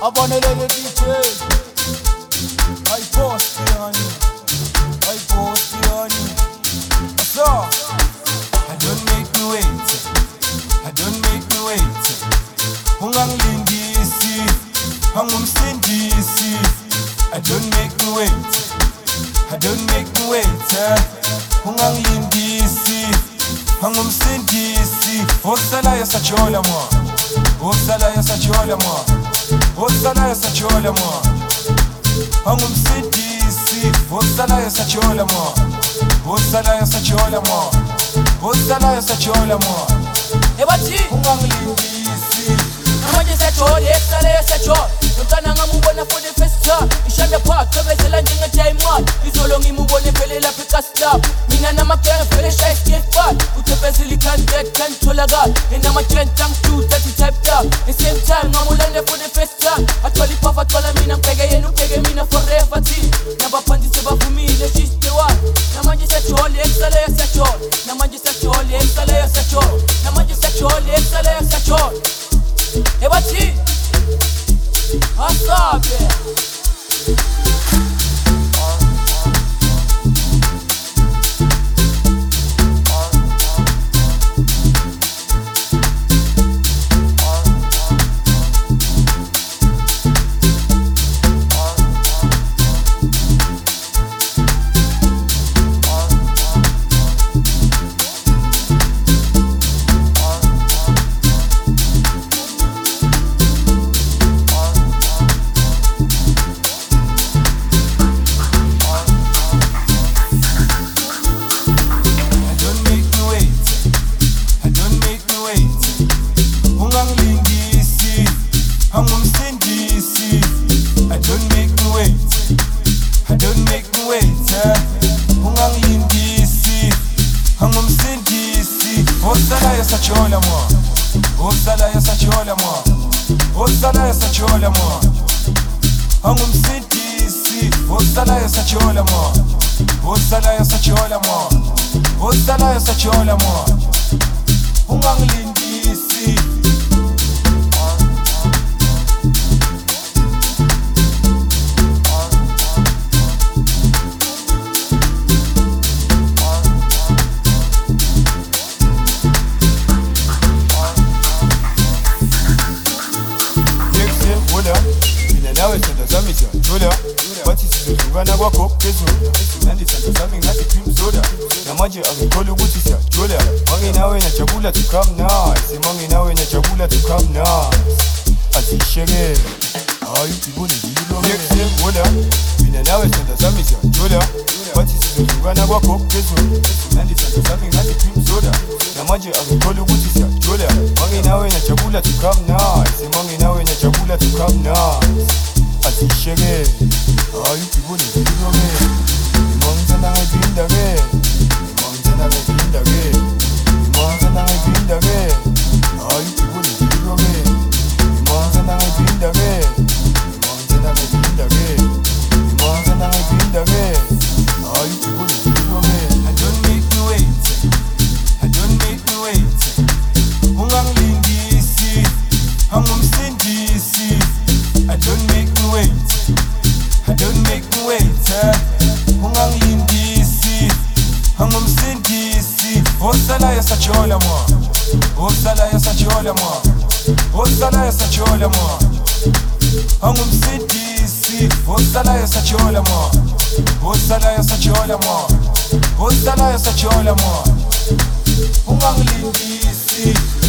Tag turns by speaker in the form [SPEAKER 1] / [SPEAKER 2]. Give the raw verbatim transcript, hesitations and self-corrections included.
[SPEAKER 1] Abonelele D J, I post on you, I post on you. So, I don't make me wait, I don't make me wait. Ungangilindisi, angumsindisi. I don't make me wait, I don't make me wait. Ungangilindisi, angumsindisi. Osala yasachola mo, osala yasachola mo. Osala yasachola mo, angumsindisi. Osala yasachola mo, osala yasachola mo, osala yasachola mo.
[SPEAKER 2] Ebathi
[SPEAKER 1] Ungangilindisi,
[SPEAKER 2] manje sachola esala yasachola. Yomntana ngamubona for the first time. Ishanda park cebezela njenge-diamond. Izolo ngimubone phele lapha eCastlab. Mina namagenge phele shaya skateboard. Uthebezile i-candidate kangitholakala. Enama-trend angitude athi type down. The same time ngamulande for the first time. Athola iphafu athola mina ngibheke yena ubheke mina forever thina. Nabaphandisi bavumile she's the one. Namanje sachola esala yasachola. Namanje sachola esala yasachola. Namanje sachola esala yasachola. Ebathi Asabe yasachola mo, osala yasachola mo, osala yasachola mo. Angumsindisi, osala yasachola mo, osala yasachola mo, osala yasachola mo. Ungangilindisi.
[SPEAKER 3] Nawe senda zami siyajula bathi sizohlukana kwakho phezulu nandithanda zami ngathi cream soda namanje angikholwa ukuthi siyajula manginawe najabula to come nice manginawe najabula to come nice asishekele hayi ubone ngiyilobela mina nawe senda zami siyajula bathi sizohlukana kwakho phezulu nandithanda zami ngathi cream soda namanje angikholwa ukuthi siyajula manginawe najabula to come nice manginawe najabula to come nice asishekele hayi ubone ngiyilobela imangithanda ngayiphinda ke imangithanda ngayiphinda ke imangithanda ngayiphinda ke hayi ubone ngiyilobela imangithanda ngayiphinda ke imangithanda ngayiphinda ke imangithanda ngayiphinda ke hayi ubone ngiyilobela.
[SPEAKER 1] I don't make you wait, I don't make you wait. Ungangilindisi, angumsindisi. I don't make you wait, I don't make you wait. Ungangilindisi, angumsindisi. Osala yasachola mo, osala yasachola mo, osala yasachola mo. Angumsindisi, osala yasachola mo, osala yasachola mo, osala yasachola mo. Ungangilindisi.